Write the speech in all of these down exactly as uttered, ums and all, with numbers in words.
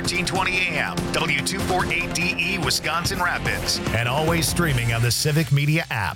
fourteen twenty A M, W two forty-eight D E, Wisconsin Rapids, and always streaming on the Civic Media app.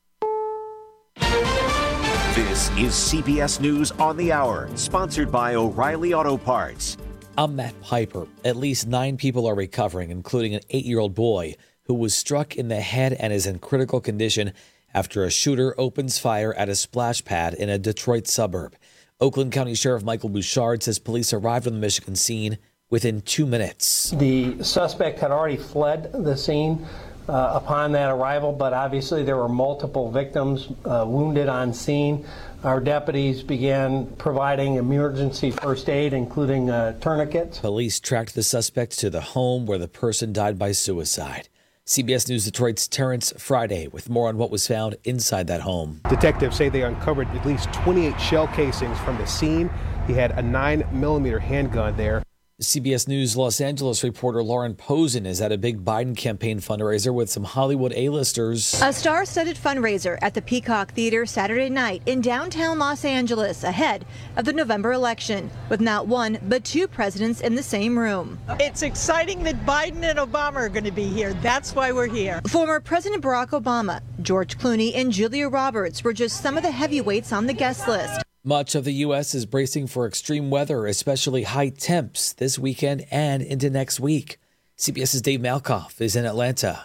This is C B S News on the Hour, sponsored by O'Reilly Auto Parts. I'm Matt Piper. At least nine people are recovering, including an eight-year-old boy who was struck in the head and is in critical condition after a shooter opens fire at a splash pad in a Detroit suburb. Oakland County Sheriff Michael Bouchard says police arrived on the Michigan scene within two minutes. The suspect had already fled the scene uh, upon that arrival, but obviously there were multiple victims uh, wounded on scene. Our deputies began providing emergency first aid, including uh, tourniquets. Police tracked the suspect to the home where the person died by suicide. C B S News Detroit's Terrence Friday with more on what was found inside that home. Detectives say they uncovered at least twenty-eight shell casings from the scene. He had a nine millimeter handgun there. C B S News Los Angeles reporter Lauren Posen is at a big Biden campaign fundraiser with some Hollywood A-listers. A star-studded fundraiser at the Peacock Theater Saturday night in downtown Los Angeles ahead of the November election, with not one but two presidents in the same room. It's exciting that Biden and Obama are going to be here. That's why we're here. Former President Barack Obama, George Clooney, and Julia Roberts were just some of the heavyweights on the guest list. Much of the U S is bracing for extreme weather, especially high temps this weekend and into next week. CBS's Dave Malkoff is in Atlanta.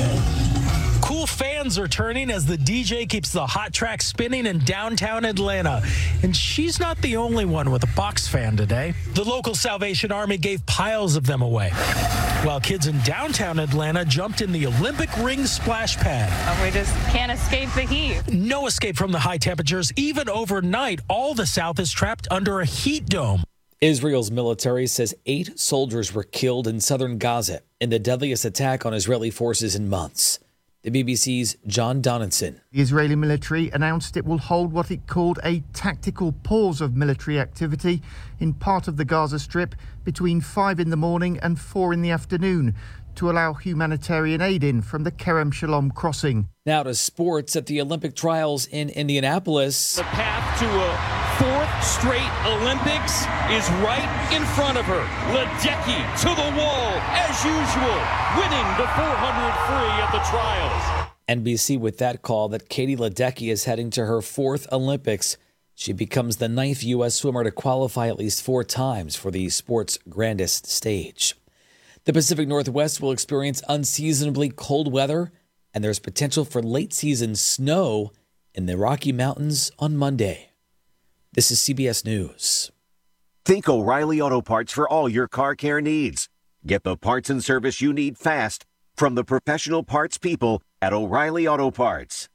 Cool fans are turning as the D J keeps the hot track spinning in downtown Atlanta. And she's not the only one with a box fan today. The local Salvation Army gave piles of them away, while kids in downtown Atlanta jumped in the Olympic ring splash pad. We just can't escape the heat. No escape from the high temperatures. Even overnight, all the South is trapped under a heat dome. Israel's military says eight soldiers were killed in southern Gaza in the deadliest attack on Israeli forces in months. The B B C's John Donaldson. The Israeli military announced it will hold what it called a tactical pause of military activity in part of the Gaza Strip between five in the morning and four in the afternoon to allow humanitarian aid in from the Kerem Shalom crossing. Now to sports at the Olympic trials in Indianapolis. The path to a fourth straight Olympics is right in front of her. Ledecky to the wall, as usual, winning the four hundred free at the trials. N B C with that call that Katie Ledecky is heading to her fourth Olympics. She becomes the ninth U S swimmer to qualify at least four times for the sport's grandest stage. The Pacific Northwest will experience unseasonably cold weather, and there's potential for late-season snow in the Rocky Mountains on Monday. This is C B S News. Think O'Reilly Auto Parts for all your car care needs. Get the parts and service you need fast from the professional parts people at O'Reilly Auto Parts.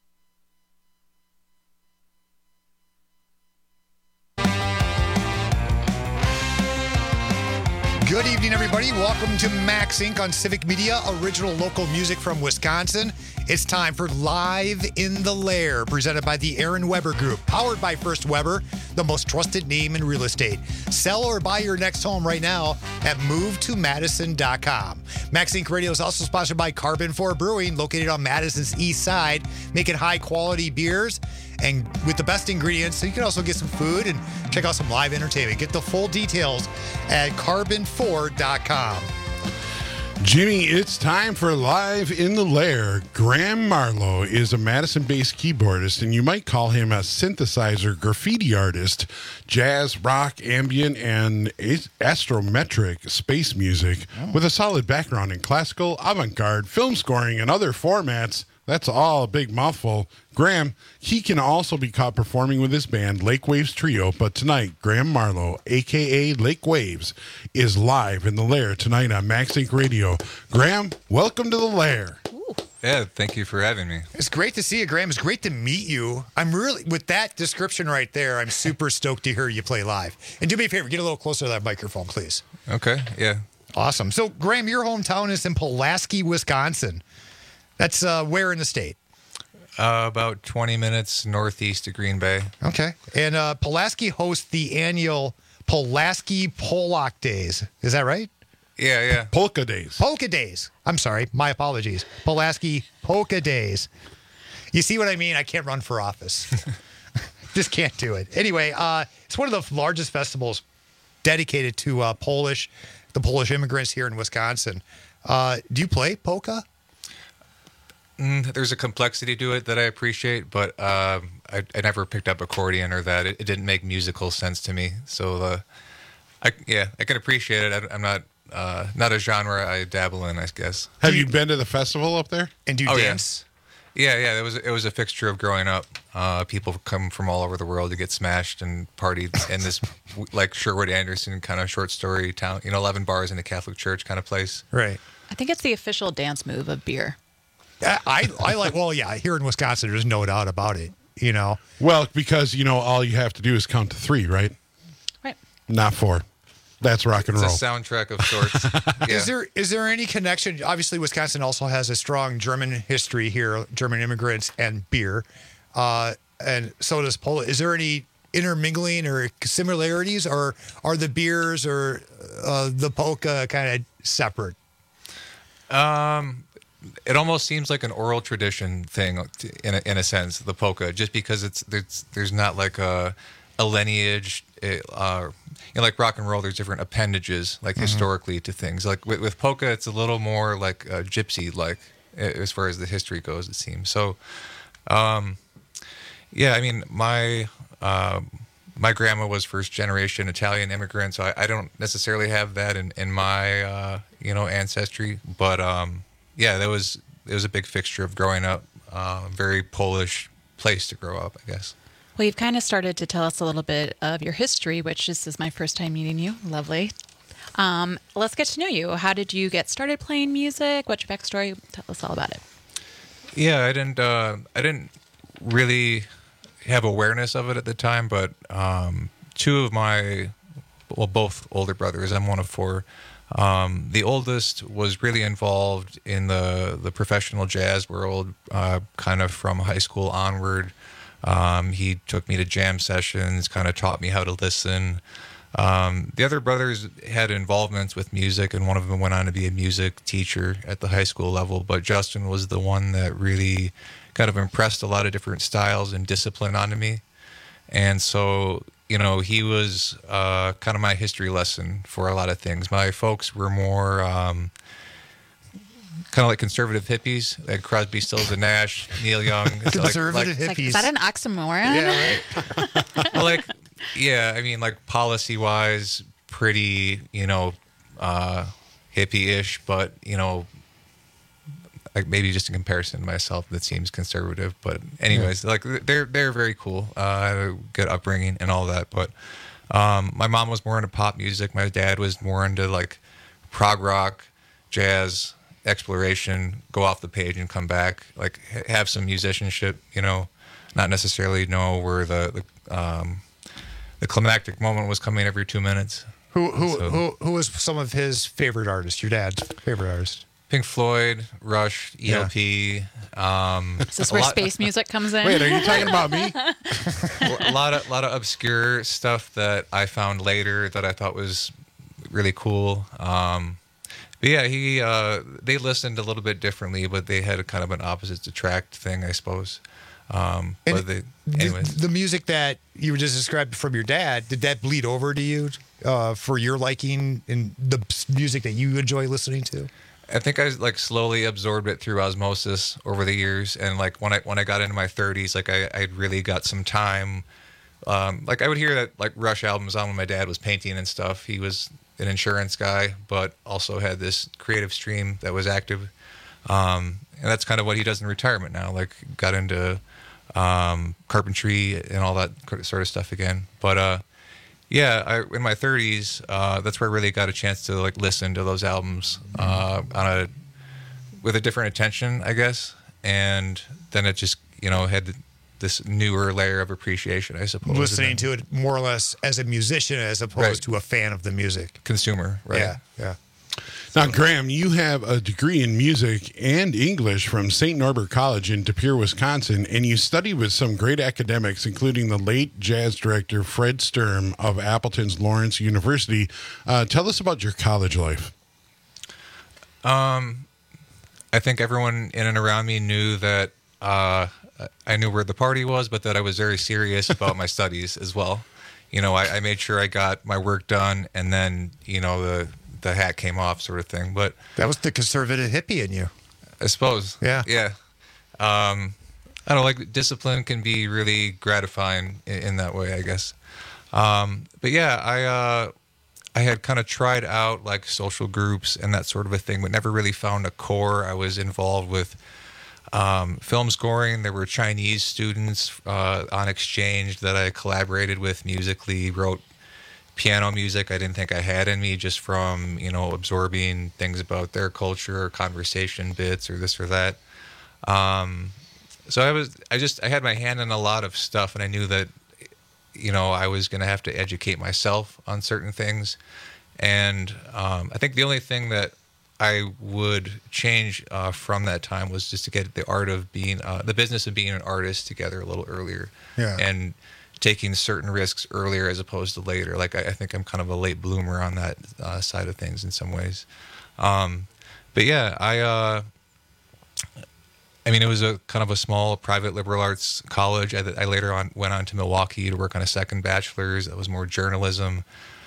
Good evening, everybody. Welcome to Max Incorporated on Civic Media, original local music from Wisconsin. It's time for Live in the Lair, presented by the Aaron Weber Group, powered by First Weber, the most trusted name in real estate. Sell or buy your next home right now at move to madison dot com. Max Incorporated Radio is also sponsored by Carbon four Brewing, located on Madison's east side, making high-quality beers and with the best ingredients. So you can also get some food and check out some live entertainment. Get the full details at carbon four dot com. Jimmy, it's time for Live in the Lair. Graham Marlowe is a Madison-based keyboardist, and you might call him a synthesizer graffiti artist, jazz, rock, ambient, and astrometric space music oh. with a solid background in classical, avant-garde, film scoring, and other formats. That's all a big mouthful. Graham, he can also be caught performing with his band, Lake Waves Trio, but tonight, Graham Marlowe, a k a. Lake Waves, is live in the Lair tonight on Max Incorporated Radio. Graham, welcome to the Lair. Ooh. Yeah, thank you for having me. It's great to see you, Graham. It's great to meet you. I'm really, with that description right there, I'm super stoked to hear you play live. And do me a favor, get a little closer to that microphone, please. Okay, yeah. Awesome. So, Graham, your hometown is in Pulaski, Wisconsin. That's uh, where in the state? Uh, about twenty minutes northeast of Green Bay. Okay. And uh, Pulaski hosts the annual Pulaski Pollock Days. Is that right? Yeah, yeah. Polka Days. Polka Days. I'm sorry. My apologies. Pulaski Polka Days. You see what I mean? I can't run for office. Just can't do it. Anyway, uh, it's one of the largest festivals dedicated to uh, Polish the Polish immigrants here in Wisconsin. Uh, do you play polka? Mm, there's a complexity to it that I appreciate, but uh, I, I never picked up accordion or that. It, it didn't make musical sense to me. So, uh, I, yeah, I can appreciate it. I, I'm not uh, not a genre I dabble in, I guess. Have you been to the festival up there? And do you oh, dance? Yeah, yeah. It was it was a fixture of growing up. Uh, people come from all over the world to get smashed and party in this like Sherwood Anderson kind of short story town. You know, eleven bars in a Catholic church kind of place. Right. I think it's the official dance move of beer. I, I like, well, yeah, here in Wisconsin, there's no doubt about it, you know. Well, because, you know, all you have to do is count to three, right? Right. Not four. That's rock and it's roll. It's a soundtrack of sorts. Yeah. Is there is there any connection? Obviously, Wisconsin also has a strong German history here, German immigrants and beer. Uh, and so does Poland. Is there any intermingling or similarities, or are the beers or uh, the polka kind of separate? Um... It almost seems like an oral tradition thing, in a, in a sense, the polka, just because it's there's there's not like a a lineage, it, uh, you know, like rock and roll. There's different appendages, like mm-hmm. historically to things. Like with, with polka, it's a little more like uh, gypsy, like as far as the history goes. It seems so. Um, yeah, I mean, my uh, my grandma was first generation Italian immigrant, so I, I don't necessarily have that in in my uh, you know ancestry, but. Um, Yeah, that was it was a big fixture of growing up. Uh, very Polish place to grow up, I guess. Well, you've kind of started to tell us a little bit of your history, which this is my first time meeting you. Lovely. Um, let's get to know you. How did you get started playing music? What's your backstory? Tell us all about it. Yeah, I didn't. Uh, I didn't really have awareness of it at the time, but um, two of my, well, both older brothers. I'm one of four. Um, the oldest was really involved in the, the professional jazz world, uh, kind of from high school onward. Um, he took me to jam sessions, kind of taught me how to listen. Um, the other brothers had involvements with music, and one of them went on to be a music teacher at the high school level. But Justin was the one that really kind of impressed a lot of different styles and discipline onto me. And so... You know, he was uh, kind of my history lesson for a lot of things. My folks were more um, kind of like conservative hippies. They had Crosby, Stills and Nash, Neil Young. Conservative like, hippies. Like, is that an oxymoron? Yeah, right. Well, like, yeah, I mean, like policy-wise, pretty, you know, uh, hippie-ish, but, you know, like maybe just in comparison to myself, that seems conservative. But anyways, yeah. like they're they're very cool. Uh, I had a good upbringing and all that. But um, my mom was more into pop music. My dad was more into like prog rock, jazz, exploration, go off the page and come back. Like have some musicianship, you know, not necessarily know where the the, um, the climactic moment was coming every two minutes. Who who so, who who was some of his favorite artists? Your dad's favorite artist? Pink Floyd, Rush, E L P. Yeah. Um, Is this where lot, space music comes in? Wait, are you talking about me? A lot of lot of obscure stuff that I found later that I thought was really cool. Um, but yeah, he uh, they listened a little bit differently, but they had a kind of an opposites attract thing, I suppose. Um, and but they, anyways. The, the music that you were just described from your dad, did that bleed over to you uh, for your liking and the music that you enjoy listening to? I think I like slowly absorbed it through osmosis over the years, and like when I when I got into my thirties, like I I really got some time. Um, like I would hear that like Rush albums on when my dad was painting and stuff. He was an insurance guy, but also had this creative stream that was active, um, and that's kind of what he does in retirement now. Like got into um, carpentry and all that sort of stuff again, but. uh Yeah, I, in my thirties, uh, that's where I really got a chance to like listen to those albums uh, on a with a different attention, I guess. And then it just, you know, had this newer layer of appreciation, I suppose. Listening to it more or less as a musician as opposed right. to a fan of the music. Consumer, right? Yeah, yeah. Now, Graham, you have a degree in music and English from Saint Norbert College in De Pere, Wisconsin, and you studied with some great academics, including the late jazz director Fred Sturm of Appleton's Lawrence University. Uh, tell us about your college life. Um, I think everyone in and around me knew that uh, I knew where the party was, but that I was very serious about my studies as well. You know, I, I made sure I got my work done, and then, you know, the the hat came off, sort of thing. But that was the conservative hippie in you, I suppose. Yeah, yeah. Um, I don't know, like discipline can be really gratifying in, in that way, I guess. Um, but yeah, I uh, I had kind of tried out like social groups and that sort of a thing, but never really found a core. I was involved with um, film scoring. There were Chinese students uh, on exchange that I collaborated with musically, wrote piano music I didn't think I had in me just from, you know, absorbing things about their culture or conversation bits or this or that. Um, so I was, I just, I had my hand in a lot of stuff, and I knew that, you know, I was going to have to educate myself on certain things. And um, I think the only thing that I would change uh, from that time was just to get the art of being, uh, the business of being an artist together a little earlier. Yeah. And taking certain risks earlier as opposed to later. Like, I, I think I'm kind of a late bloomer on that uh, side of things in some ways. Um, but yeah, I, uh, I mean, it was a kind of a small private liberal arts college. I, I later on went on to Milwaukee to work on a second bachelor's that was more journalism.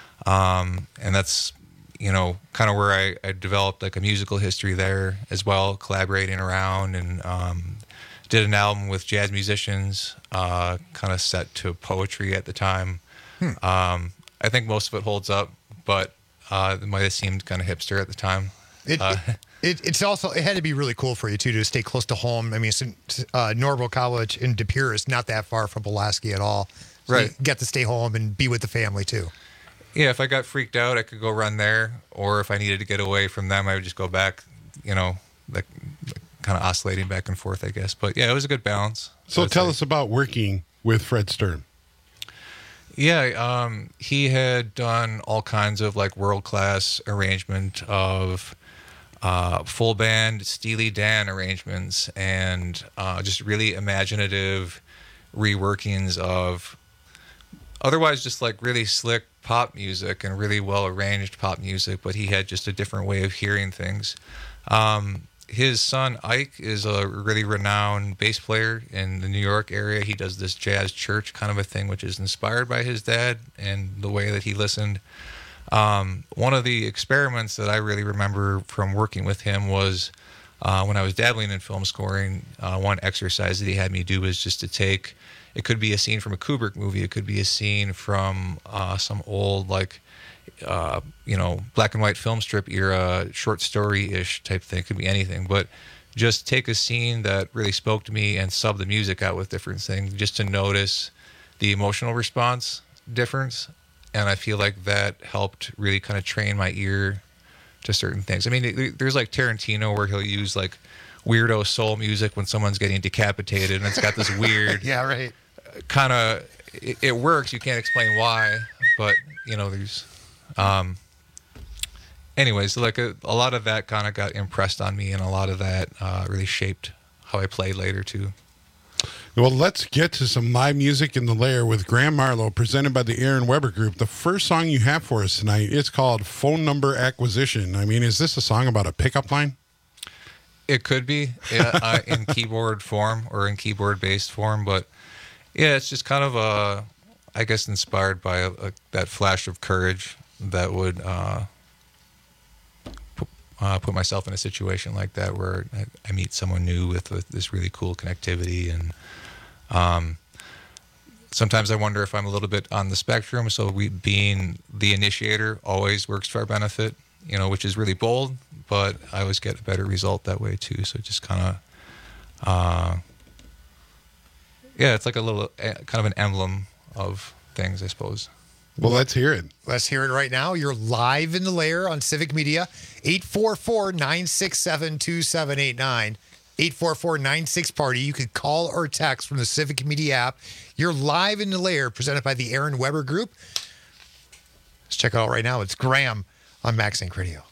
Um, and that's, you know, kind of where I, I developed like a musical history there as well, collaborating around, and um, did an album with jazz musicians, uh, kind of set to poetry at the time. Hmm. Um, I think most of it holds up, but uh, it might have seemed kind of hipster at the time. It, uh, it, it, it's also, it had to be really cool for you, too, to stay close to home. I mean, it's, uh, Norval College in De Pere is not that far from Pulaski at all. So right. You get to stay home and be with the family, too. Yeah, if I got freaked out, I could go run there. Or if I needed to get away from them, I would just go back, you know, like, like kind of oscillating back and forth, I guess. But yeah, it was a good balance. So tell say. us about working with Fred Stern. Yeah, um, he had done all kinds of like world-class arrangement of uh, full band Steely Dan arrangements, and uh, just really imaginative reworkings of otherwise just like really slick pop music and really well-arranged pop music, but he had just a different way of hearing things. Um, his son Ike is a really renowned bass player in the New York area. He does this jazz church kind of a thing, which is inspired by his dad and the way that he listened. Um, one of the experiments that I really remember from working with him was uh, when I was dabbling in film scoring, uh, one exercise that he had me do was just to take, it could be a scene from a Kubrick movie, it could be a scene from uh, some old, like, uh, you know, black and white film strip era, short story-ish type thing. It could be anything, but just take a scene that really spoke to me and sub the music out with different things, just to notice the emotional response difference. And I feel like that helped really kind of train my ear to certain things. I mean, there's like Tarantino where he'll use like weirdo soul music when someone's getting decapitated, and it's got this weird, yeah, right, kind of. It, it works. You can't explain why, but you know, there's. Um, anyways, like a, a lot of that kind of got impressed on me, and a lot of that uh, really shaped how I played later too. Well, let's get to some live music in the lair with Graham Marlowe, presented by the Aaron Weber Group. The first song you have for us tonight, it's called Phone Number Acquisition. I mean, is this a song about a pickup line? It could be yeah, uh, in keyboard form or in keyboard-based form, but yeah, it's just kind of a, I guess, inspired by a, a, that flash of courage that would uh, put, uh, put myself in a situation like that where I, I meet someone new with, with this really cool connectivity. And um, sometimes I wonder if I'm a little bit on the spectrum. So we being the initiator always works to our benefit, you know, which is really bold, but I always get a better result that way too. So just kind of, uh, yeah, it's like a little kind of an emblem of things, I suppose. Well, let's hear it. Let's hear it right now. You're live in the lair on Civic Media. eight four four, nine six seven, two seven eight nine. eight four four, nine six, party. You could call or text from the Civic Media app. You're live in the lair, presented by the Aaron Weber Group. Let's check it out right now. It's Graham on MaxInc Radio.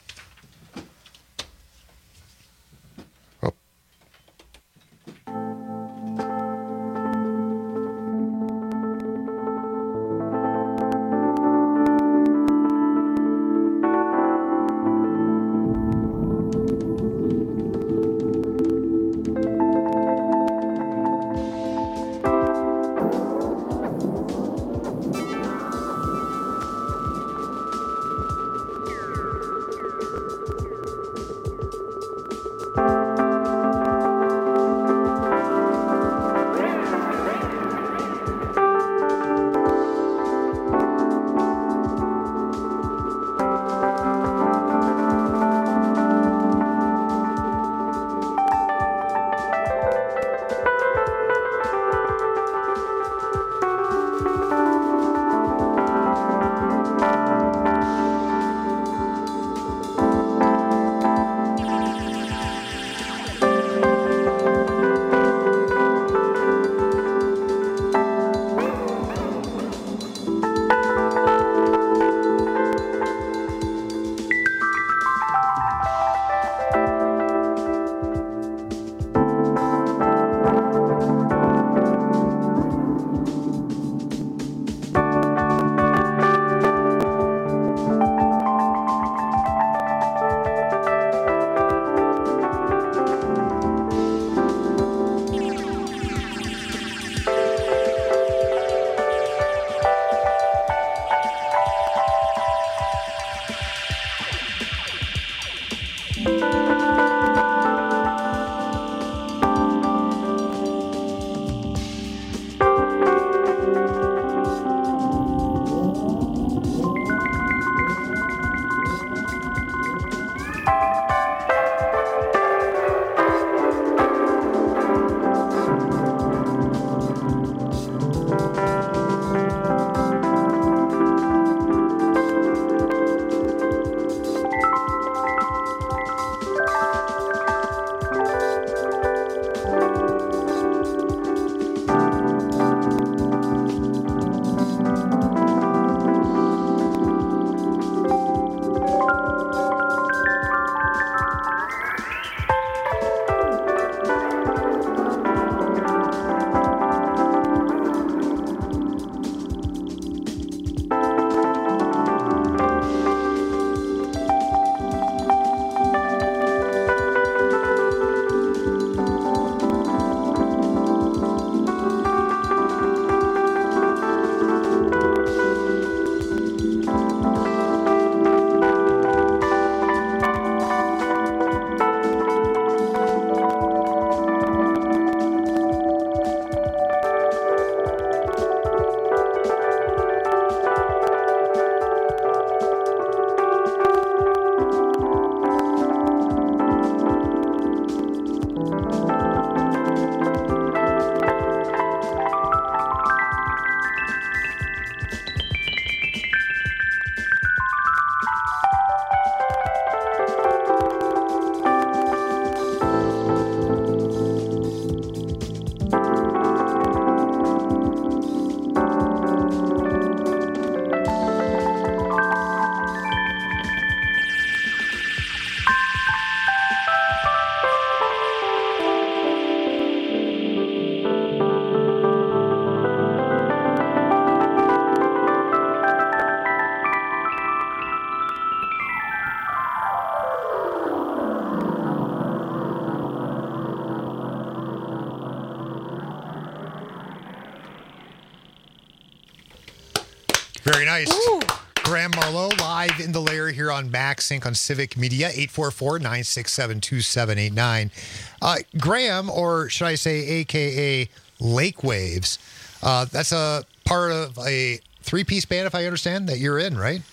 Very nice. Ooh. Graham Marlowe live in the lair here on MaxSync on Civic Media, eight four four, nine six seven, two seven eight nine. Uh, Graham, or should I say A K A Lake Waves, uh, that's a part of a three-piece band, if I understand, that you're in, right?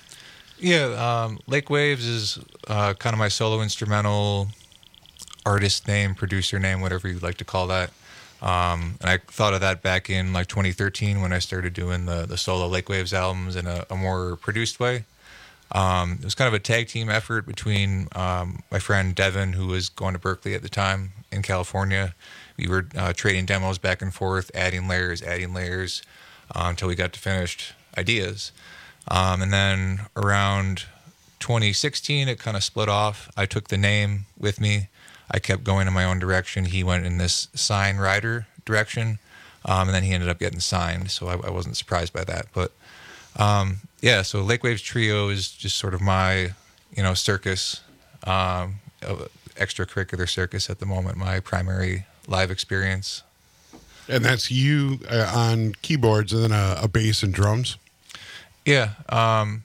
Yeah, um, Lake Waves is uh, kind of my solo instrumental artist name, producer name, whatever you'd like to call that. Um, and I thought of that back in like twenty thirteen when I started doing the, the solo Lake Waves albums in a, a more produced way. Um, it was kind of a tag team effort between um, my friend Devin, who was going to Berkeley at the time in California. We were uh, trading demos back and forth, adding layers, adding layers, um, until we got to finished ideas. Um, and then around twenty sixteen, it kind of split off. I took the name with me. I kept going in my own direction. He went in this sign rider direction, um, and then he ended up getting signed, so I, I wasn't surprised by that. But um, yeah, so Lake Waves Trio is just sort of my, you know, circus, um, extracurricular circus at the moment, my primary live experience. And that's you uh, on keyboards and then a, a bass and drums? Yeah. Um,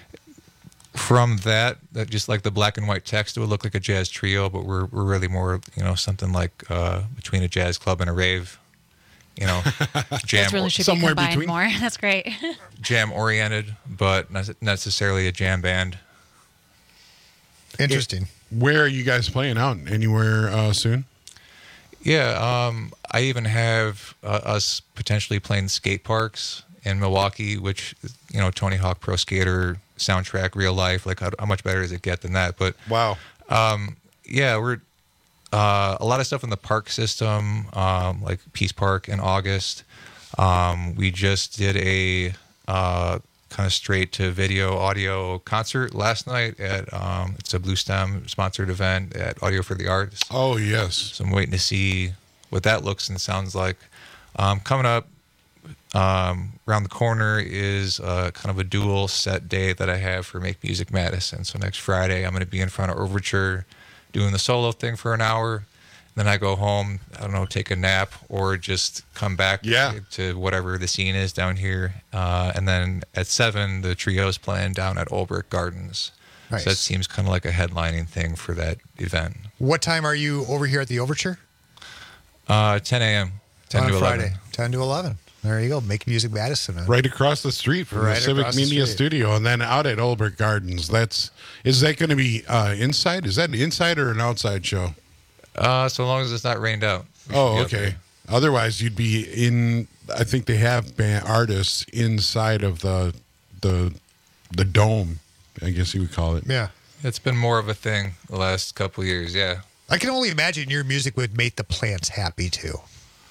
from that, that just like the black and white text, it would look like a jazz trio, but we're we're really more, you know, something like uh, between a jazz club and a rave, you know, jam. Those really should somewhere be combined between. more. That's great. Jam oriented, but not necessarily a jam band. Interesting. It, where are you guys playing out? Anywhere uh, soon? Yeah, um, I even have uh, us potentially playing skate parks in Milwaukee, which, you know, Tony Hawk Pro Skater soundtrack, real life. Like, how, how much better does it get than that? But wow, um, yeah, we're uh, a lot of stuff in the park system, um, like Peace Park in August. Um, we just did a uh, kind of straight to video audio concert last night at um, it's a Blue Stem sponsored event at Audio for the Arts. Oh yes, so I'm waiting to see what that looks and sounds like. Um, coming up um, around the corner is uh, kind of a dual set day that I have for Make Music Madison. So next Friday I'm going to be in front of Overture doing the solo thing for an hour. Then I go home, I don't know, take a nap or just come back yeah. to, to whatever the scene is down here. Uh, and then at seven, the trio's playing down at Olbrich Gardens. Nice. So that seems kind of like a headlining thing for that event. What time are you over here at the Overture? Uh, ten a.m. ten On to Friday, eleven. ten to eleven. There you go. Make Music Madison. Man. Right across the street from Right the Civic across the Media street. Studio, and then out at Olbert Gardens. That's is that going to be uh, inside? Is that an inside or an outside show? Uh, so long as it's not rained out. we should Oh, be out okay. there. Otherwise, you'd be in. I think they have band artists inside of the the the dome. I guess you would call it. Yeah. It's been more of a thing the last couple of years. Yeah. I can only imagine your music would make the plants happy too.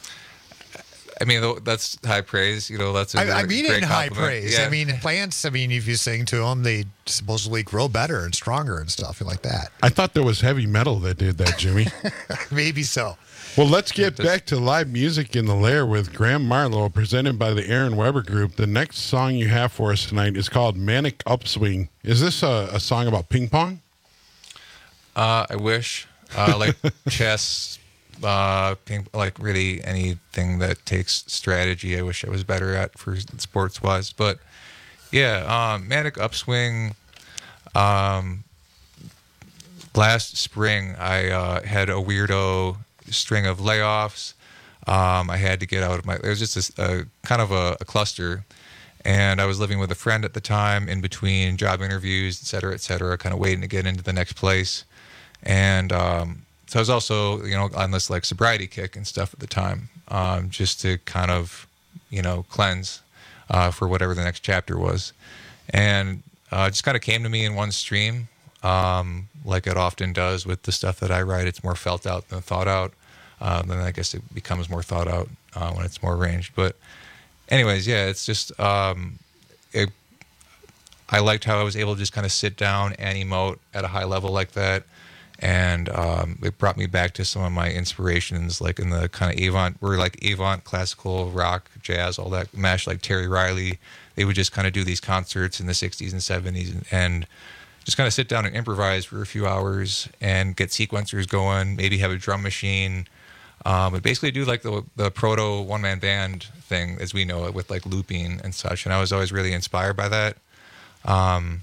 I mean, tho- that's high praise. You know, that's a I, I great- mean it great in high compliment. praise. Yeah. I mean, plants, I mean, if you sing to them, they supposedly grow better and stronger and stuff like that. I thought there was heavy metal that did that, Jimmy. Maybe so. Well, let's get back to live music in the Lair with Graham Marlowe, presented by the Aaron Weber Group. The next song you have for us tonight is called Manic Upswing. Is this a, a song about ping pong? Uh, I wish. Uh, like chess, uh, ping, like really anything that takes strategy. I wish I was better at for sports wise. But yeah, um, Manic Upswing. Um, last spring, I uh, had a weirdo string of layoffs. Um, I had to get out of my. It was just this, a kind of a, a cluster. And I was living with a friend at the time in between job interviews, et cetera, et cetera, kind of waiting to get into the next place. And um, so I was also, you know, on this like sobriety kick and stuff at the time, um, just to kind of, you know, cleanse uh, for whatever the next chapter was. And uh, it just kind of came to me in one stream, um, like it often does with the stuff that I write. It's more felt out than thought out. Um, then I guess it becomes more thought out uh, when it's more arranged. But anyways, yeah, it's just, um, it, I liked how I was able to just kind of sit down and emote at a high level like that. And um, it brought me back to some of my inspirations, like in the kind of avant, we're like avant, classical, rock, jazz, all that mash, like Terry Riley. They would just kind of do these concerts in the sixties and seventies and, and just kind of sit down and improvise for a few hours and get sequencers going, maybe have a drum machine. Um, but basically do like the the proto one-man band thing as we know it, with like looping and such. And I was always really inspired by that. Um,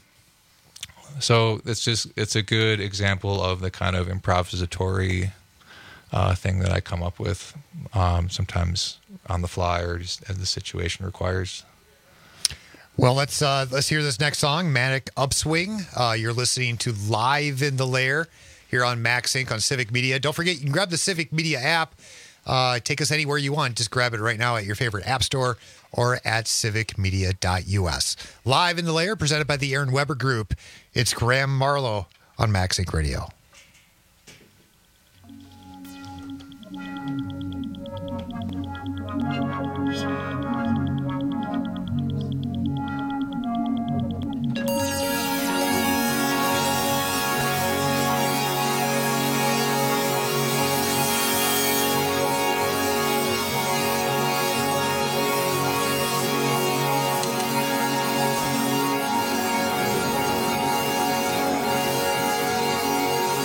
so it's just, it's a good example of the kind of improvisatory uh, thing that I come up with um, sometimes on the fly or just as the situation requires. Well, let's uh, let's hear this next song, Manic Upswing. Uh, you're listening to Live in the Lair here on Max Inc on Civic Media. Don't forget, you can grab the Civic Media app. Uh, take us anywhere you want. Just grab it right now at your favorite app store or at civic media dot u s. Live in the Lair, presented by the Aaron Weber Group. It's Graham Marlowe on Max Inc Radio. Thank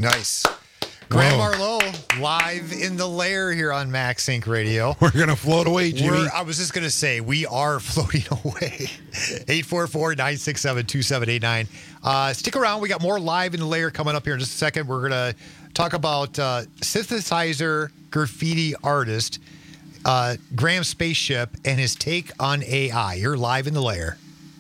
Nice. Graham Marlowe, live in the lair here on Max Inc Radio. We're going to float away, Jimmy. We're, I was just going to say, we are floating away. eight four four, nine six seven, two seven eight nine. Uh, stick around. We got more live in the lair coming up here in just a second. We're going to talk about uh, synthesizer graffiti artist uh, Graham Spaceship and his take on A I. You're live in the lair.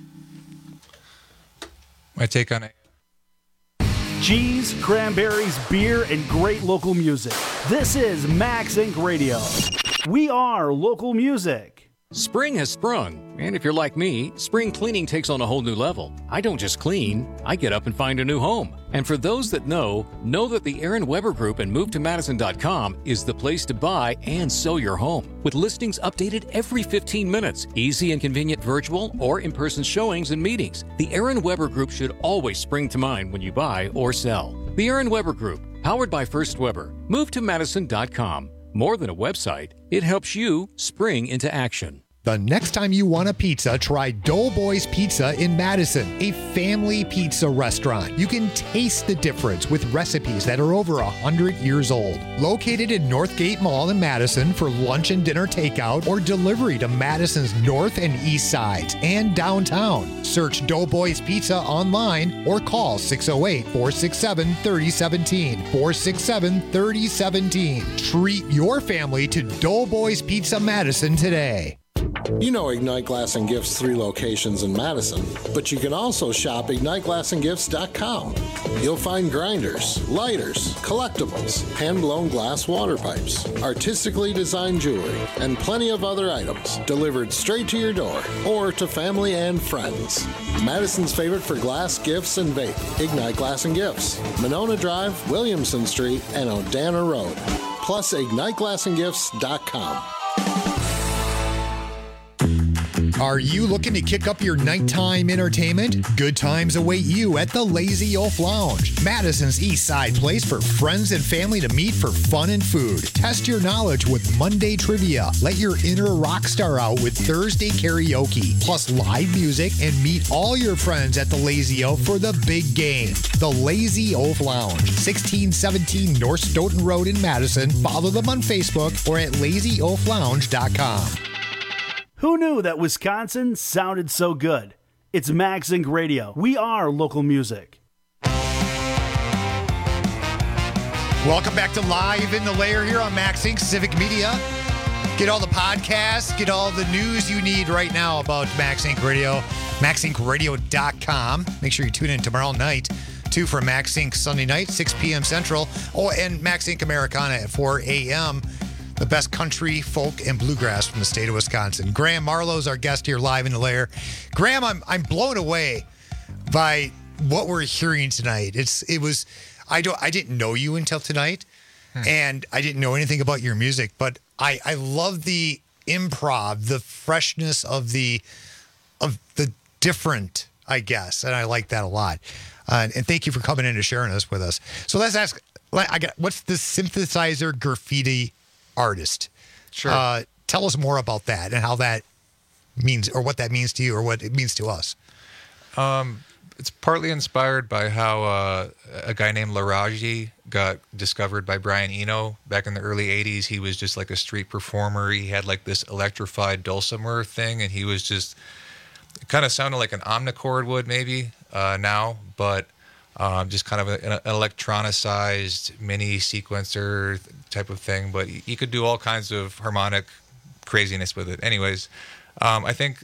My take on A I. Cheese, cranberries, beer, and great local music. This is Max Inc Radio. We are local music. Spring has sprung, and if you're like me, spring cleaning takes on a whole new level. I don't just clean, I get up and find a new home. And for those that know, know that the Aaron Weber Group and move to madison dot com is the place to buy and sell your home. With listings updated every fifteen minutes, easy and convenient virtual or in-person showings and meetings, the Aaron Weber Group should always spring to mind when you buy or sell. The Aaron Weber Group, powered by First Weber. move to madison dot com. More than a website, it helps you spring into action. The next time you want a pizza, try Doughboys Pizza in Madison, a family pizza restaurant. You can taste the difference with recipes that are over one hundred years old. Located in Northgate Mall in Madison for lunch and dinner takeout or delivery to Madison's north and east sides and downtown. Search Doughboys Pizza online or call six oh eight, four six seven, three oh one seven, four six seven, three oh one seven. Treat your family to Doughboys Pizza Madison today. You know Ignite Glass and Gifts' three locations in Madison, but you can also shop ignite glass and gifts dot com. You'll find grinders, lighters, collectibles, hand-blown glass water pipes, artistically designed jewelry, and plenty of other items delivered straight to your door or to family and friends. Madison's favorite for glass, gifts, and vape, Ignite Glass and Gifts, Monona Drive, Williamson Street, and Odana Road. Plus ignite glass and gifts dot com. Are you looking to kick up your nighttime entertainment? Good times await you at the Lazy Oaf Lounge, Madison's East Side place for friends and family to meet for fun and food. Test your knowledge with Monday trivia. Let your inner rock star out with Thursday karaoke, plus live music, and meet all your friends at the Lazy Oaf for the big game. The Lazy Oaf Lounge, sixteen seventeen North Stoughton Road in Madison. Follow them on Facebook or at lazy oaf lounge dot com. Who knew that Wisconsin sounded so good? It's Max Inc Radio. We are local music. Welcome back to Live in the Lair here on Max Inc Civic Media. Get all the podcasts, get all the news you need right now about Max Inc Radio, max inc radio dot com. Make sure you tune in tomorrow night, too, for Max Inc Sunday night, six p.m. Central. Oh, and Max Inc Americana at four a.m. The best country, folk, and bluegrass from the state of Wisconsin. Graham Marlowe is our guest here live in the lair. Graham, I'm I'm blown away by what we're hearing tonight. It's it was I don't I didn't know you until tonight, hmm. and I didn't know anything about your music, but I I love the improv, the freshness of the of the different, I guess, and I like that a lot. Uh, and thank you for coming in and sharing this with us. So let's ask. I got what's the synthesizer graffiti artist? Sure. Uh, tell us more about that and how that means, or what that means to you, or what it means to us. Um, it's partly inspired by how uh, a guy named Laraji got discovered by Brian Eno back in the early eighties. He was just like a street performer. He had like this electrified dulcimer thing, and he was just it kind of sounded like an omnichord would maybe uh, now, but um, just kind of a, an electronicized mini sequencer type of thing, but he could do all kinds of harmonic craziness with it. Anyways, um, I think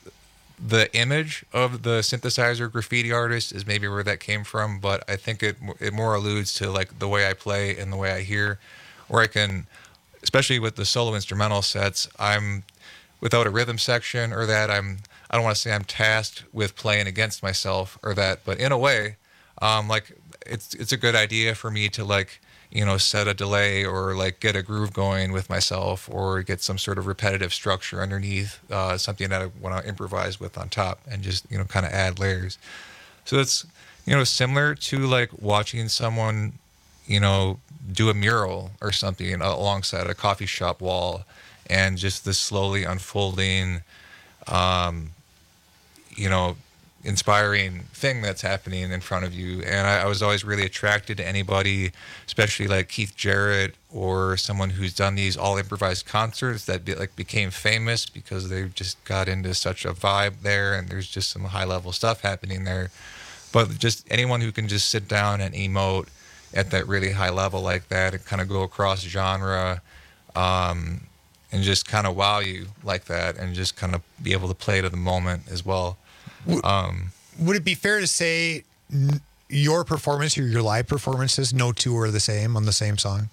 the image of the synthesizer graffiti artist is maybe where that came from, but I think it it more alludes to like the way I play and the way I hear, where I can, especially with the solo instrumental sets, I'm without a rhythm section or that I'm I don't want to say I'm tasked with playing against myself or that, but in a way, um, like it's it's a good idea for me to like, you know, set a delay or like get a groove going with myself or get some sort of repetitive structure underneath, uh, something that I want to improvise with on top and just, you know, kind of add layers. So it's, you know, similar to like watching someone, you know, do a mural or something alongside a coffee shop wall and just this slowly unfolding, um, you know, inspiring thing that's happening in front of you. And I, I was always really attracted to anybody, especially like Keith Jarrett or someone who's done these all improvised concerts that be, like became famous because they just got into such a vibe there, and there's just some high level stuff happening there. But just anyone who can just sit down and emote at that really high level like that and kind of go across genre, um, and just kind of wow you like that, and just kind of be able to play to the moment as well. Um, Would it be fair to say n- your performance or your live performances, no two are the same on the same song?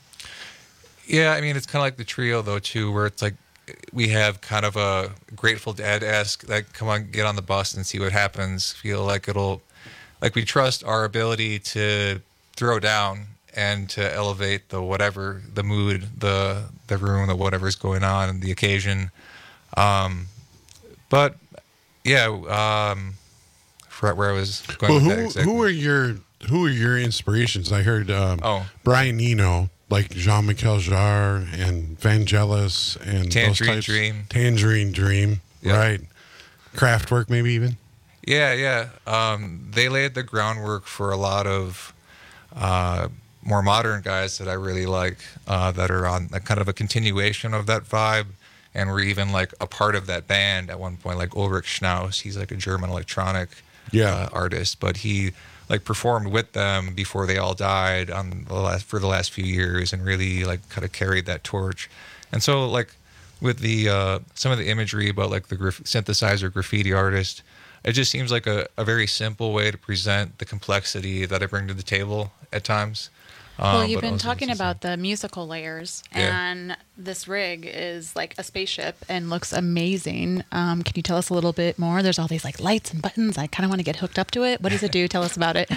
Yeah, I mean, it's kind of like the trio, though, too, where it's like we have kind of a Grateful Dead-esque, like, come on, get on the bus and see what happens. Feel like it'll, like we trust our ability to throw down and to elevate the whatever, the mood, the the room, the whatever's going on, and the occasion. Um, but, yeah, um, for where I was going well, with who, that exactly. who are your who are your inspirations? I heard um, oh. Brian Eno, like Jean-Michel Jarre and Vangelis and Tangerine those types. Dream. Tangerine Dream, Yep. right? Kraftwerk, maybe even. Yeah, yeah. Um, they laid the groundwork for a lot of uh, more modern guys that I really like, uh, that are on like kind of a continuation of that vibe, and were even like a part of that band at one point. Like Ulrich Schnauz, he's like a German electronic Yeah. uh, artist, but he like performed with them before they all died on the last for the last few years, and really like kind of carried that torch. And so like with the uh, some of the imagery about like the graf- synthesizer graffiti artist, it just seems like a, a very simple way to present the complexity that I bring to the table at times. Well, Um, you've but been also talking it's about the musical layers, Yeah. and this rig is like a spaceship and looks amazing. Um, can you tell us a little bit more? There's all these like lights and buttons. I kind of want to get hooked up to it. What does it do? Tell us about it.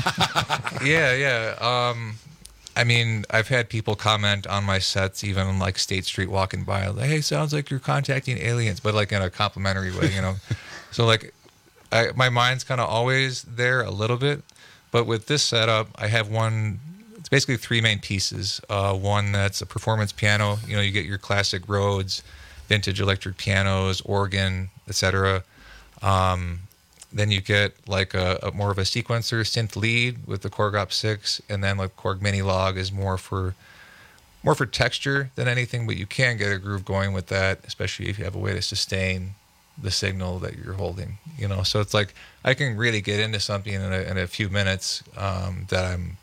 yeah, yeah. Um, I mean, I've had people comment on my sets, even on like State Street walking by, like, "Hey, sounds like you're contacting aliens," but like in a complimentary way, you know. So like, I, my mind's kind of always there a little bit, but with this setup, I have one. It's basically three main pieces. Uh, one that's a performance piano. You know, you get your classic Rhodes, vintage electric pianos, organ, et cetera. Um, then you get like a, a more of a sequencer synth lead with the Korg Op six, and then like Korg Mini Log is more for more for texture than anything, but you can get a groove going with that, especially if you have a way to sustain the signal that you're holding. You know, so it's like I can really get into something in a, in a few minutes um, that I'm.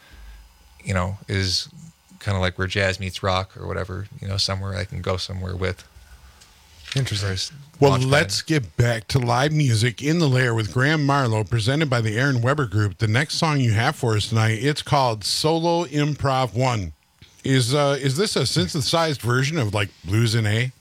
You know, is kind of like where jazz meets rock or whatever, you know, somewhere I can go somewhere with. Interesting. Well, let's get back to live music in the lair with Graham Marlowe, presented by the Aaron Weber Group. The next song you have for us tonight, it's called Solo Improv One. Is uh, is this a synthesized version of like Blues in A?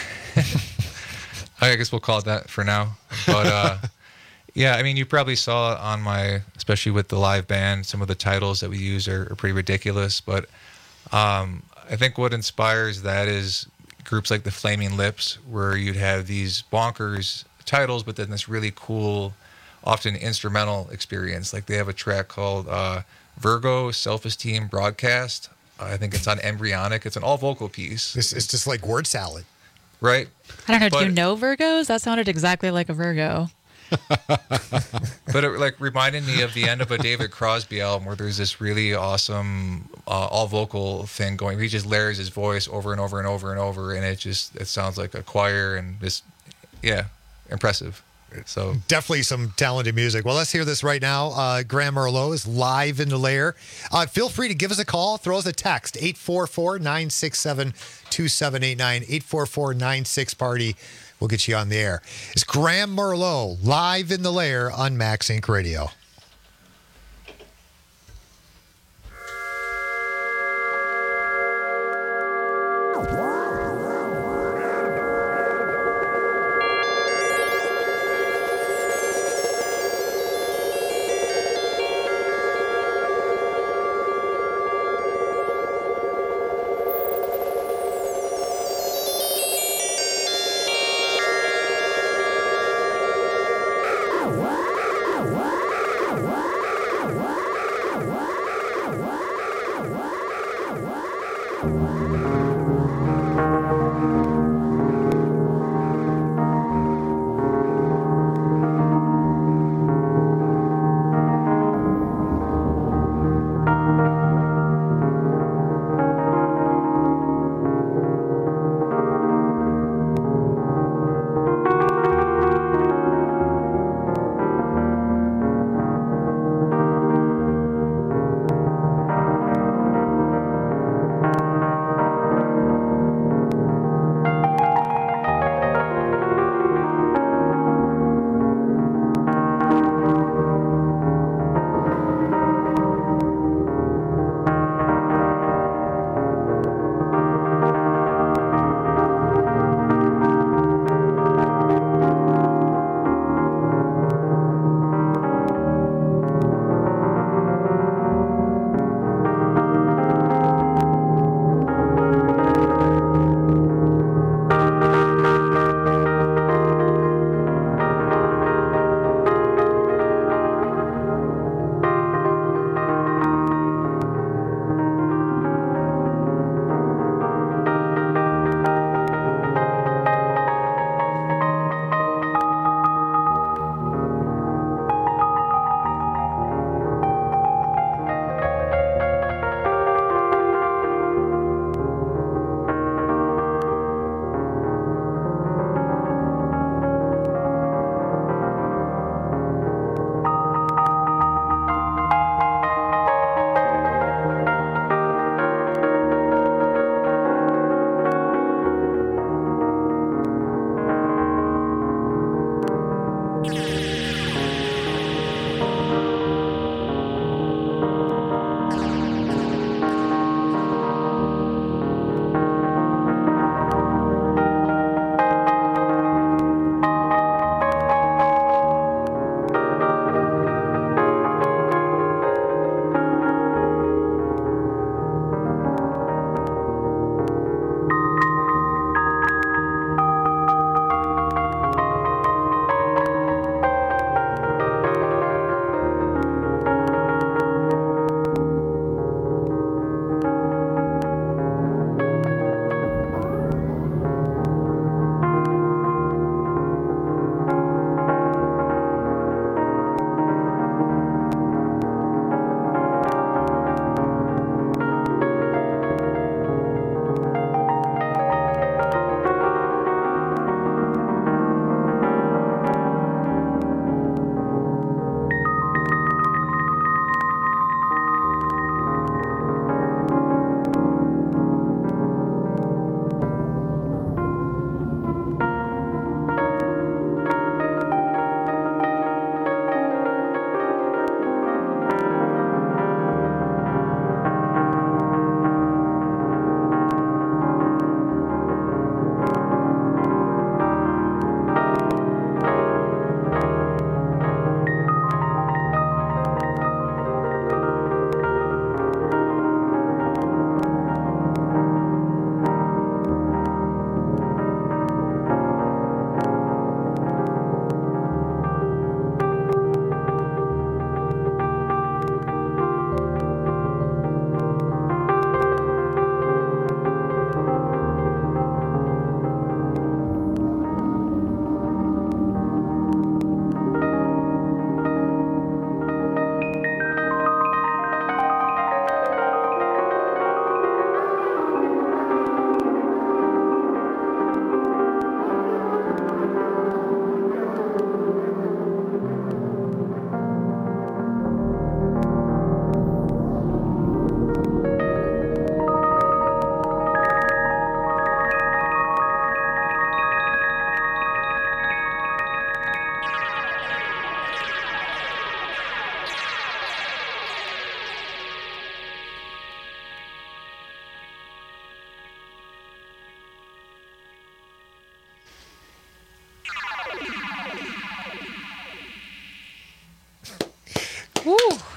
I guess we'll call it that for now. But uh, yeah, I mean, you probably saw on my, especially with the live band, some of the titles that we use are, are pretty ridiculous. But um, I think what inspires that is groups like the Flaming Lips, where you'd have these bonkers titles, but then this really cool, often instrumental experience. Like they have a track called uh, Virgo Self-Esteem Broadcast. I think it's on Embryonic. It's an all vocal piece. This it's just like word salad, right? I don't know. But, do you know Virgos? That sounded exactly like a Virgo. But it like reminded me of the end of a David Crosby album, where there's this really awesome uh, all vocal thing going. He just layers his voice over and over and over and over, and it just it sounds like a choir, and just yeah, impressive. So definitely some talented music. Well, let's hear this right now. Uh, Graham Marlowe is live in the lair. Uh, feel free to give us a call. Throw us a text, eight four four, nine six seven, two seven eight nine, eight four four, nine six party. We'll get you on the air. It's Graham Marlowe live in the lair on Max Inc Radio.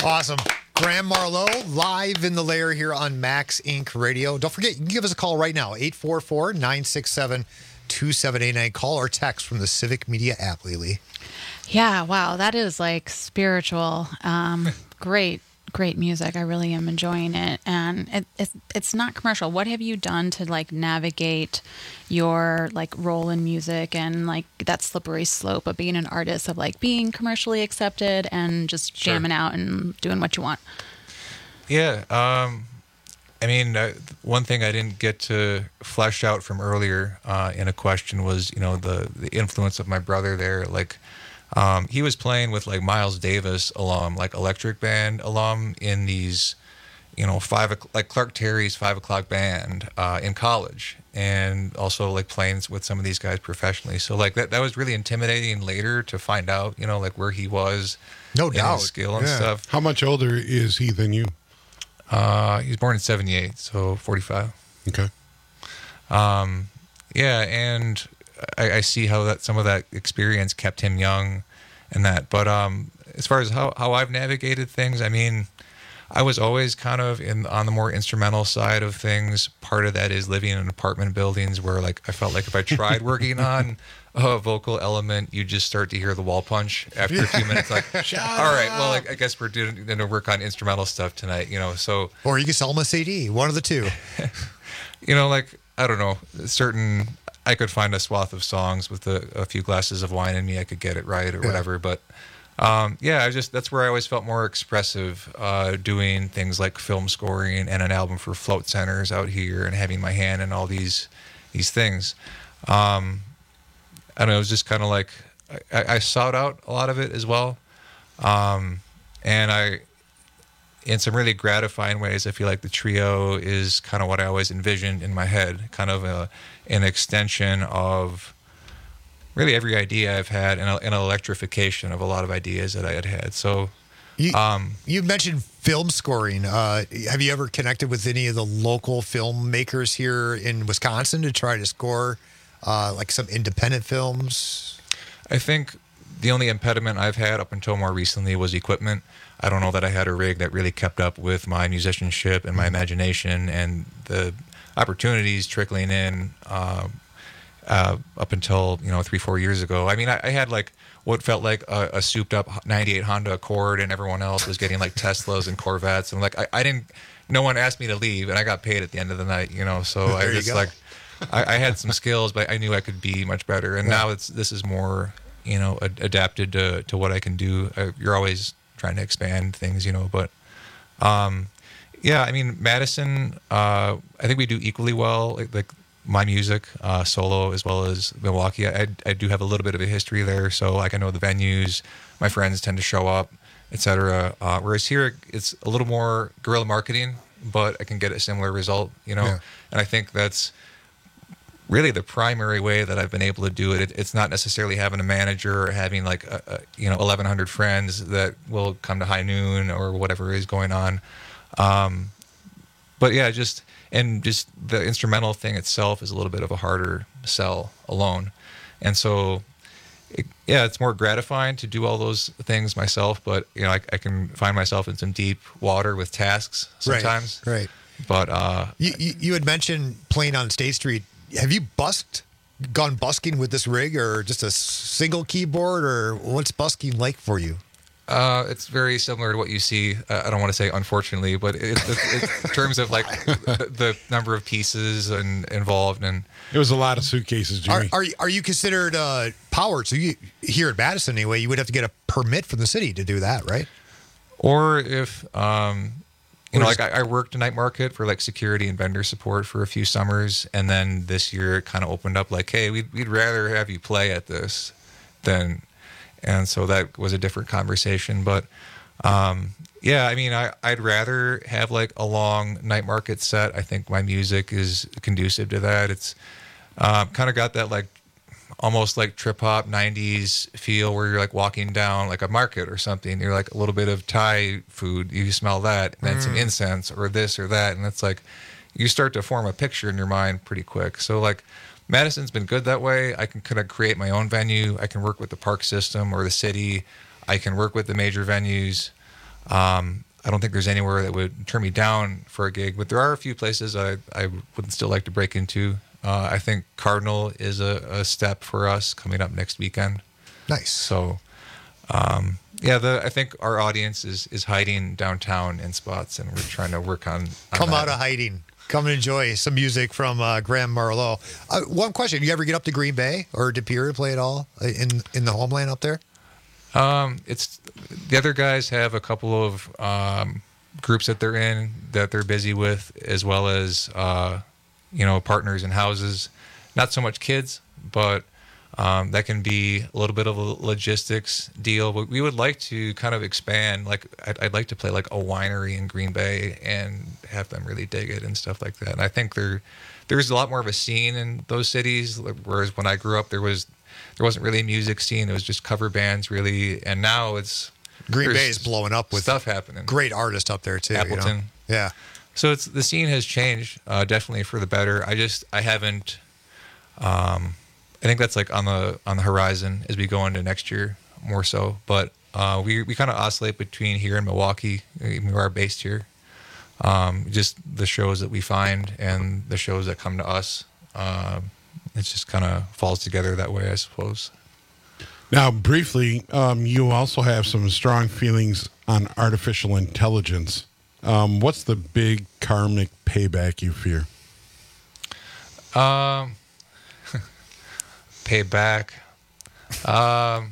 Awesome. Graham Marlowe, live in the lair here on Max Incorporated. Radio. Don't forget, you can give us a call right now, eight four four, nine six seven, two seven eight nine. Call or text from the Civic Media app, Lily. Yeah, wow, that is like spiritual. Um, great, great music. I really am enjoying it, and it, it, it's not commercial. What have you done to like navigate your like role in music and like that slippery slope of being an artist, of like being commercially accepted and just jamming Sure. out and doing what you want? Yeah. Um, I mean, uh, one thing I didn't get to flesh out from earlier uh, in a question was, you know, the, the influence of my brother there. Like, um, he was playing with like Miles Davis alum, like Electric Band alum in these, you know, five o'clock, like Clark Terry's Five O'Clock Band uh, in college, and also like playing with some of these guys professionally. So like that that was really intimidating later to find out, you know, like where he was, no in doubt, his skill and Yeah. stuff. How much older is he than you? Uh, he was born in seventy-eight, so forty-five. Okay. Um, yeah, and I, I see how that some of that experience kept him young, and that. But um, as far as how, how I've navigated things, I mean, I was always kind of in on the more instrumental side of things. Part of that is living in apartment buildings where, like, I felt like if I tried working on a vocal element, you just start to hear the wall punch after a few minutes. Like, all right, well, like, I guess we're doing going to work on instrumental stuff tonight, you know. So, or you can sell them a C D, one of the two. you know, like, I don't know, certain. I could find a swath of songs with a, a few glasses of wine in me. I could get it right or Yeah. whatever, but. Um, yeah, I just that's where I always felt more expressive, uh, doing things like film scoring and an album for Float Centers out here, and having my hand in all these these things. Um, I don't know, it was just kind of like I, I sought out a lot of it as well, um, and I, in some really gratifying ways, I feel like the trio is kind of what I always envisioned in my head, kind of a, an extension of. Really, every idea I've had, and an electrification of a lot of ideas that I had had. So, you, um, you mentioned film scoring. Uh, have you ever connected with any of the local filmmakers here in Wisconsin to try to score uh, like some independent films? I think the only impediment I've had up until more recently was equipment. I don't know that I had a rig that really kept up with my musicianship and my imagination and the opportunities trickling in. Uh, Uh, up until, you know, three, four years ago. I mean, I, I had like what felt like a, a souped up ninety-eight Honda Accord, and everyone else was getting like Teslas and Corvettes. And like, I, I didn't, no one asked me to leave, and I got paid at the end of the night, you know, so I just like, I, I had some skills, but I knew I could be much better. And yeah. now it's, this is more, you know, ad- adapted to, to what I can do. I, you're always trying to expand things, you know, but, um, yeah, I mean, Madison, uh, I think we do equally well, like, like my music, uh, solo, as well as Milwaukee. I, I do have a little bit of a history there, so like I know the venues, my friends tend to show up, et cetera. Uh, whereas here, it's a little more guerrilla marketing, but I can get a similar result, you know? Yeah. And I think that's really the primary way that I've been able to do it. it it's not necessarily having a manager or having like, a, a, you know, eleven hundred friends that will come to high noon or whatever is going on. Um, but yeah, just... And just the instrumental thing itself is a little bit of a harder sell alone. And so, it, yeah, it's more gratifying to do all those things myself. But, you know, I, I can find myself in some deep water with tasks sometimes. Right, right. But uh, you, you, you had mentioned playing on State Street. Have you busked, gone busking with this rig, or just a single keyboard, or what's busking like for you? Uh, it's very similar to what you see. Uh, I don't want to say unfortunately, but it, it, it, in terms of like the, the number of pieces and involved, and it was a lot of suitcases. Jimmy. Are are, are you considered uh, powered? So you here at Madison anyway, you would have to get a permit from the city to do that, right? Or if um, you know, like I, I worked a night market for like security and vendor support for a few summers, and then this year it kind of opened up like, hey, we'd we'd rather have you play at this than. And so that was a different conversation. But, um, yeah, I mean, I, I'd rather have like a long night market set. I think my music is conducive to that. It's um, kind of got that like almost like trip hop nineties feel where you're like walking down like a market or something. You're like a little bit of Thai food. You smell that, and then mm. some incense or this or that. And it's like you start to form a picture in your mind pretty quick. So like, Madison's been good that way. I can kind of create my own venue. I can work with the park system or the city. I can work with the major venues. Um, I don't think there's anywhere that would turn me down for a gig, but there are a few places I, I would still like to break into. Uh, I think Cardinal is a, a step for us coming up next weekend. Nice. So, um, yeah, the I think our audience is, is hiding downtown in spots, and we're trying to work on, on Come that. out of hiding. Come and enjoy some music from uh, Graham Marlowe. Uh, one question: you ever get up to Green Bay or De Pere to play at all in in the homeland up there? Um, it's the other guys have a couple of um, groups that they're in that they're busy with, as well as uh, you know, partners in houses. Not so much kids, but um, that can be a little bit of a logistics deal. But we would like to kind of expand. Like I'd, I'd like to play like a winery in Green Bay and have them really dig it and stuff like that. And I think there there's a lot more of a scene in those cities. Whereas when I grew up, there was there wasn't really a music scene. It was just cover bands, really. And now it's Green Bay is blowing up with stuff happening. Great artists up there too. Appleton, you know? Yeah. So it's the scene has changed, uh, definitely for the better. I just I haven't. Um, I think that's like on the on the horizon as we go into next year more so. But uh, we we kind of oscillate between here and Milwaukee. We are based here. Um, just the shows that we find and the shows that come to us. Um, it just kind of falls together that way, I suppose. Now, briefly, um, you also have some strong feelings on artificial intelligence. Um, what's the big karmic payback you fear? Um, payback. Um,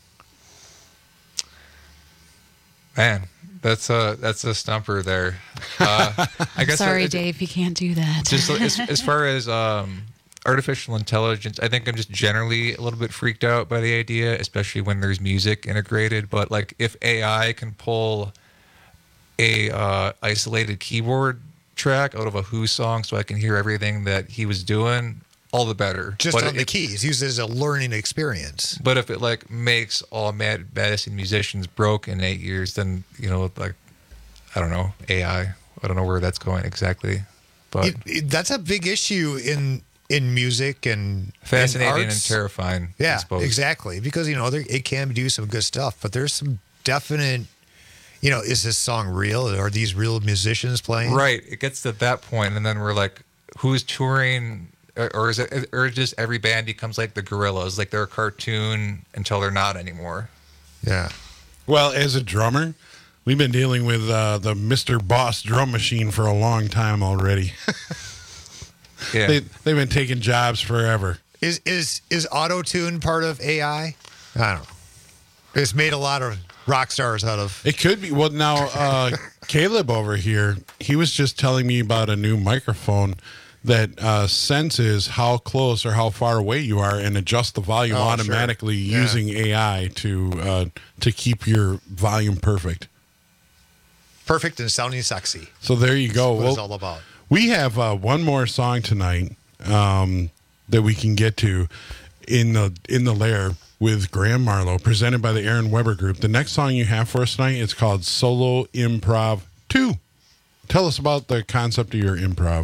man, that's a that's a stumper there. Uh, I guess Sorry, it, Dave, you can't do that. Just as, as far as um, artificial intelligence, I think I'm just generally a little bit freaked out by the idea, especially when there's music integrated. But like, if A I can pull a uh, isolated keyboard track out of a Who song, so I can hear everything that he was doing, all the better. Just but on the it, keys, use it as a learning experience. But if it like makes all Mad Madison musicians broke in eight years, then you know, like, I don't know, A I. I don't know where that's going exactly, but it, it, that's a big issue in in music and fascinating and, and terrifying. Yeah, I suppose. exactly. Because you know there, it can do some good stuff, but there's some definite. You know, is this song real? Are these real musicians playing? Right. It gets to that point, and then we're like, who's touring? Or, or is it, or just every band becomes like the Gorillaz, like they're a cartoon until they're not anymore? Yeah. Well, as a drummer, we've been dealing with uh, the Mister Boss drum machine for a long time already. Yeah. They, they've been taking jobs forever. Is is is auto-tune part of A I? I don't know. It's made a lot of rock stars out of. It could be. Well, now, uh, Caleb over here, he was just telling me about a new microphone that uh, senses how close or how far away you are and adjusts the volume Oh, automatically sure. Yeah. using A I to uh, to keep your volume perfect. Perfect and sounding sexy. So there you go. That's what Well, it's all about. we have uh, one more song tonight um, that we can get to in the in the lair with Graham Marlowe, presented by the Aaron Weber Group. The next song you have for us tonight is called Solo Improv two. Tell us about the concept of your improv.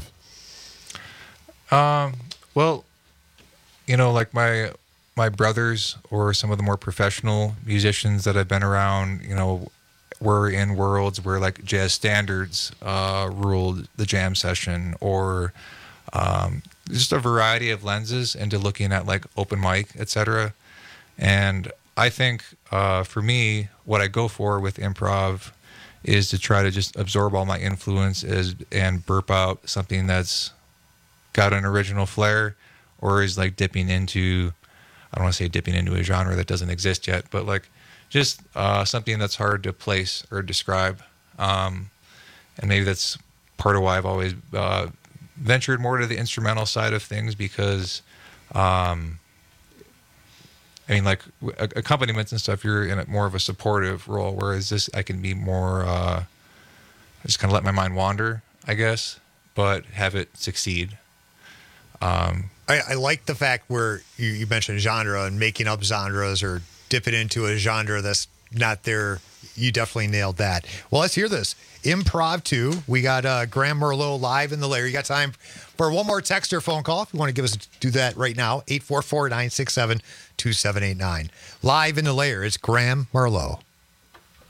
Um, well, you know, like my my brothers or some of the more professional musicians that I've been around, you know, were in worlds where like jazz standards uh, ruled the jam session, or um, just a variety of lenses into looking at like open mic, et cetera. And I think uh, for me, what I go for with improv is to try to just absorb all my influences and burp out something that's got an original flair, or is like dipping into, I don't want to say dipping into a genre that doesn't exist yet, but like just uh, something that's hard to place or describe. Um, and maybe that's part of why I've always uh, ventured more to the instrumental side of things, because um, I mean, like accompaniments and stuff, you're in a more of a supportive role, whereas this, I can be more, uh, just kind of let my mind wander, I guess, but have it succeed. Um, I, I like the fact where you, you mentioned genre and making up genres or dipping into a genre that's not there. You definitely nailed that. Well, let's hear this. Improv two. We got uh, Graham Marlowe live in the lair. You got time for one more text or phone call. If you want to give us, do that right now. eight four four, nine six seven, two seven eight nine. Live in the lair. It's Graham Marlowe.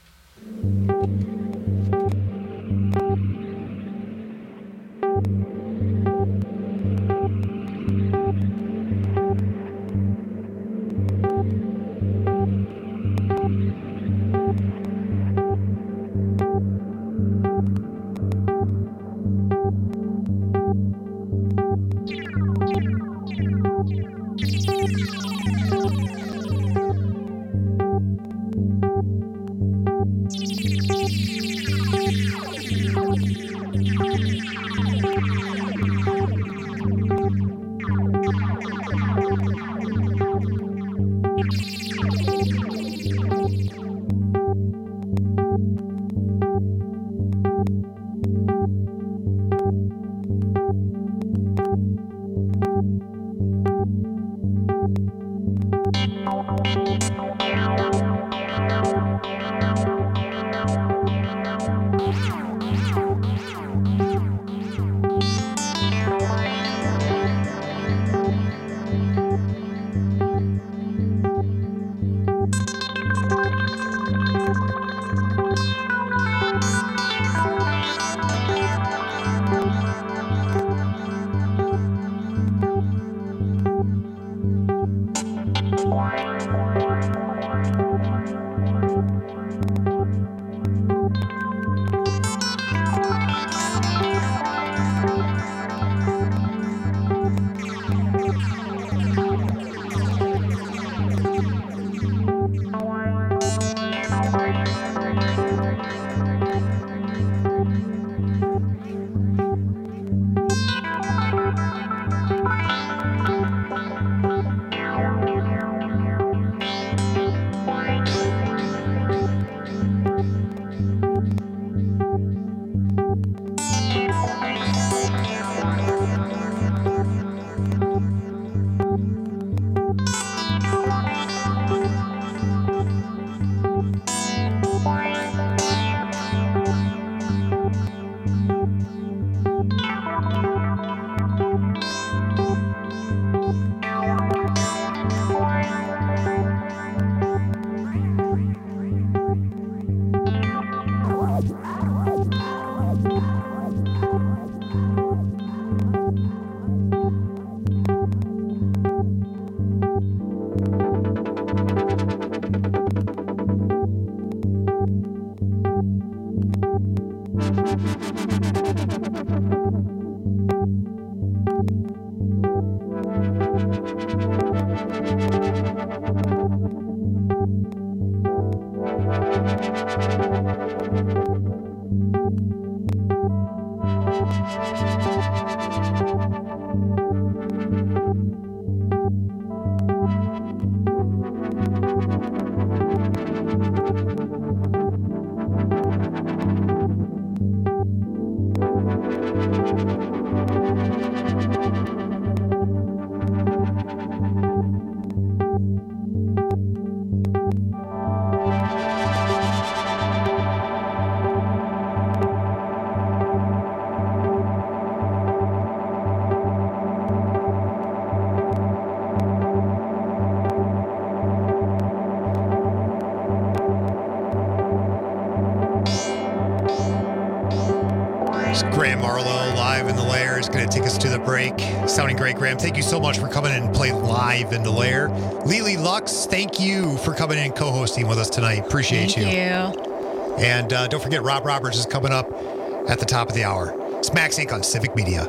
Graham Marlowe live in the Lair is going to take us to the break. Sounding great, Graham. Thank you so much for coming in and play live in the Lair. Lily Lux, thank you for coming in and co-hosting with us tonight. Appreciate Thank you. you. And uh, don't forget, Rob Roberts is coming up at the top of the hour. It's Max Inc on Civic Media.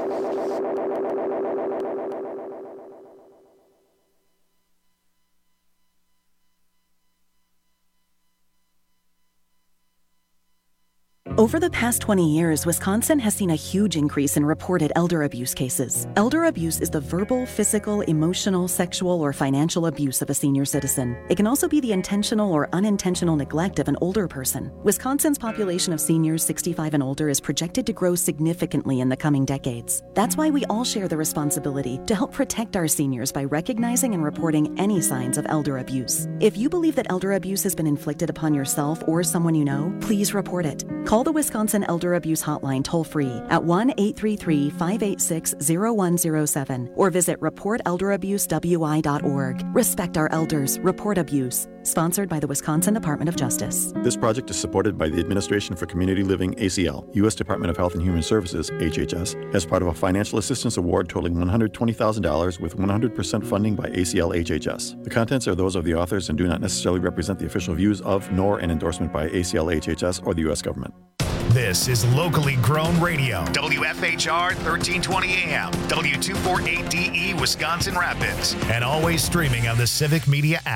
Over the past twenty years, Wisconsin has seen a huge increase in reported elder abuse cases. Elder abuse is the verbal, physical, emotional, sexual, or financial abuse of a senior citizen. It can also be the intentional or unintentional neglect of an older person. Wisconsin's population of seniors sixty-five and older is projected to grow significantly in the coming decades. That's why we all share the responsibility to help protect our seniors by recognizing and reporting any signs of elder abuse. If you believe that elder abuse has been inflicted upon yourself or someone you know, please report it. Call the Wisconsin Elder Abuse Hotline toll-free at one eight three three, five eight six, zero one zero seven or visit report elder abuse w i dot org. Respect our elders. Report abuse. Sponsored by the Wisconsin Department of Justice. This project is supported by the Administration for Community Living, A C L, U S Department of Health and Human Services, H H S, as part of a financial assistance award totaling one hundred twenty thousand dollars with one hundred percent funding by A C L H H S. The contents are those of the authors and do not necessarily represent the official views of, nor an endorsement by A C L H H S or the U S government. This is locally grown radio. W F H R thirteen twenty A M, W two forty-eight D E, Wisconsin Rapids, and always streaming on the Civic Media app.